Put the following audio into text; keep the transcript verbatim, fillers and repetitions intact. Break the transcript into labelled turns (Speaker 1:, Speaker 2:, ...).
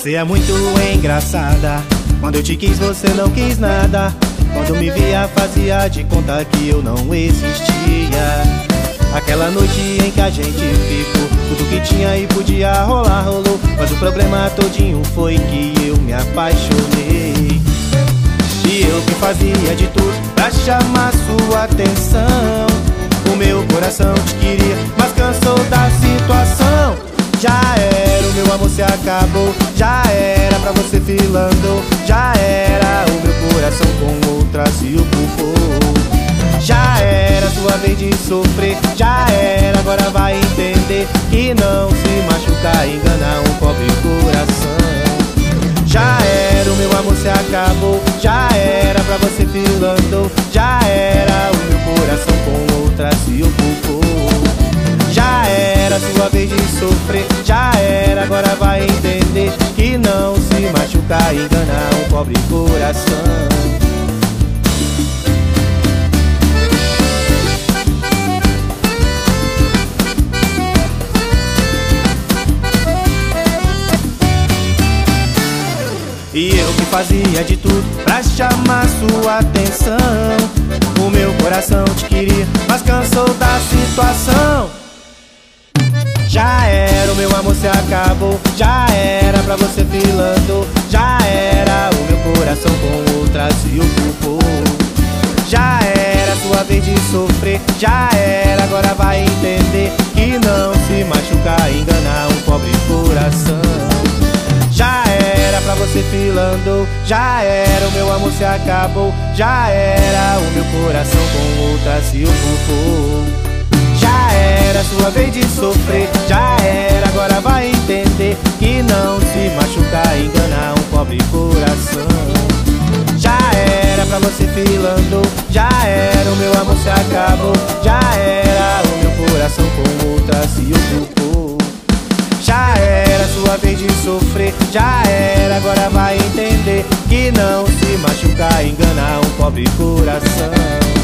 Speaker 1: Você é muito engraçada. Quando eu te quis você não quis nada. Quando me via fazia de conta que eu não existia. Aquela noite em que a gente ficou, tudo que tinha e podia rolar rolou. Mas o problema todinho foi que eu me apaixonei. E eu que fazia de tudo pra chamar sua atenção. O meu coração te queria, mas cansou da situação. Já era, o meu amor se acabou. Já era pra você filando. Já era, o meu coração com outra se ocupou. Já era sua vez de sofrer. Já era, agora vai entender que não se machucar e enganar um pobre coração. Já era, o meu amor se acabou. Já era pra você filando. Já era, o meu coração com outra se ocupou. Já era sua vez de sofrer. Já era, agora vai entender que não se machucar e enganar um pobre coração. E eu que fazia de tudo pra chamar sua atenção. O meu coração te queria, mas cansou da situação. Já era, o meu amor se acabou. Já era pra você filando. Já era, o meu coração com outra se ocupou. Já era sua vez de sofrer. Já era, agora vai entender que não se machucar e enganar um pobre coração. Já era pra você filando. Já era, o meu amor se acabou. Já era, o meu coração com outra se ocupou. Já era sua vez de sofrer. Já era, agora vai entender que não se machucar e enganar um pobre coração. Já era pra você filando. Já era, o meu amor se acabou. Já era, o meu coração com outra se ocupou. Já era sua vez de sofrer. Já era, agora vai entender que não se machucar e enganar um pobre coração.